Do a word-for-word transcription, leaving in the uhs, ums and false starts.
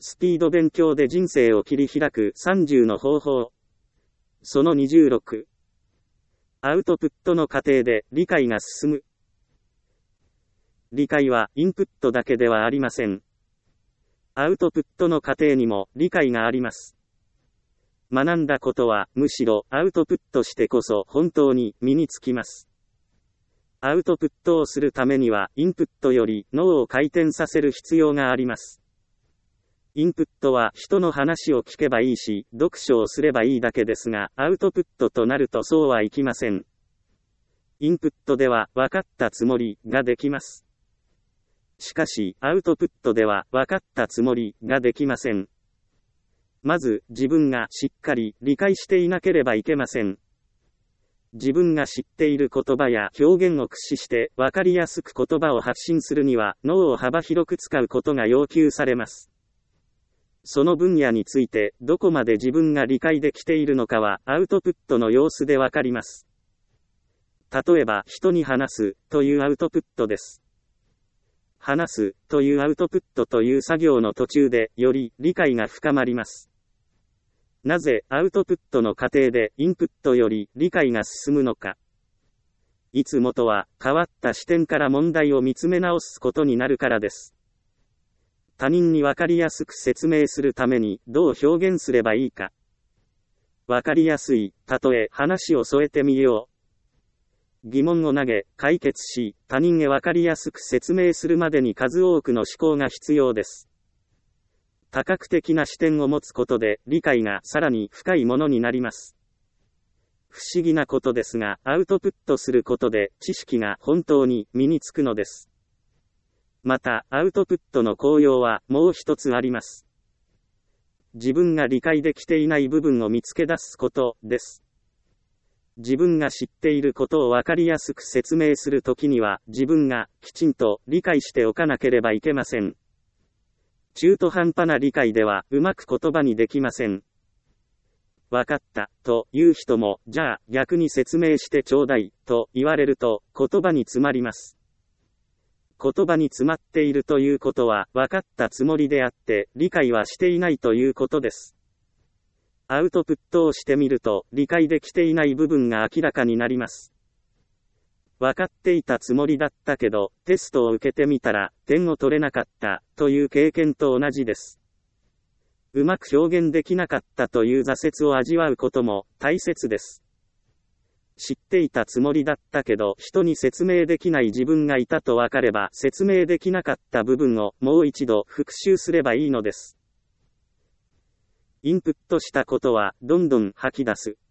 スピード勉強で人生を切り開くさんじゅうの方法。そのにじゅうろく。アウトプットの過程で理解が進む。理解はインプットだけではありません。アウトプットの過程にも理解があります。学んだことはむしろアウトプットしてこそ本当に身につきます。アウトプットをするためにはインプットより脳を回転させる必要があります。インプットは人の話を聞けばいいし、読書をすればいいだけですが、アウトプットとなるとそうはいきません。インプットでは分かったつもりができます。しかし、アウトプットでは分かったつもりができません。まず、自分がしっかり理解していなければいけません。自分が知っている言葉や表現を駆使して分かりやすく言葉を発信するには、脳を幅広く使うことが要求されます。その分野についてどこまで自分が理解できているのかはアウトプットの様子でわかります。例えば人に話すというアウトプットです。話すというアウトプットという作業の途中でより理解が深まります。なぜアウトプットの過程でインプットより理解が進むのか。いつもとは変わった視点から問題を見つめ直すことになるからです。他人に分かりやすく説明するためにどう表現すればいいか。分かりやすい例え話を添えてみよう。疑問を投げ解決し、他人へ分かりやすく説明するまでに数多くの思考が必要です。多角的な視点を持つことで理解がさらに深いものになります。不思議なことですが、アウトプットすることで知識が本当に身につくのです。また、アウトプットの効用はもう一つあります。自分が理解できていない部分を見つけ出すことです。自分が知っていることを分かりやすく説明するときには、自分がきちんと理解しておかなければいけません。中途半端な理解ではうまく言葉にできません。分かったという人も、じゃあ逆に説明してちょうだいと言われると言葉に詰まります。言葉に詰まっているということは分かったつもりであって理解はしていないということです。アウトプットをしてみると理解できていない部分が明らかになります。分かっていたつもりだったけどテストを受けてみたら点を取れなかったという経験と同じです。うまく表現できなかったという挫折を味わうことも大切です。知っていたつもりだったけど人に説明できない自分がいたと分かれば説明できなかった部分をもう一度復習すればいいのです。インプットしたことはどんどん吐き出す。